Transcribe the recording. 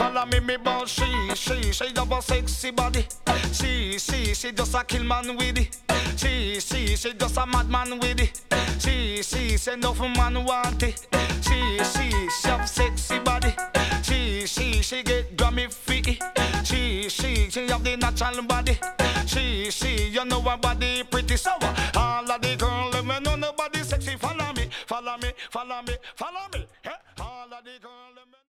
follow me boss. She have a sexy body. She just a kill man with it. She just a madman with it. She say enough man want it. She have sexy body. She get Grammy free. She have the natural body. You know her body pretty sour. All of the girls, let me know nobody sexy. Follow me. Eh? All of the girls.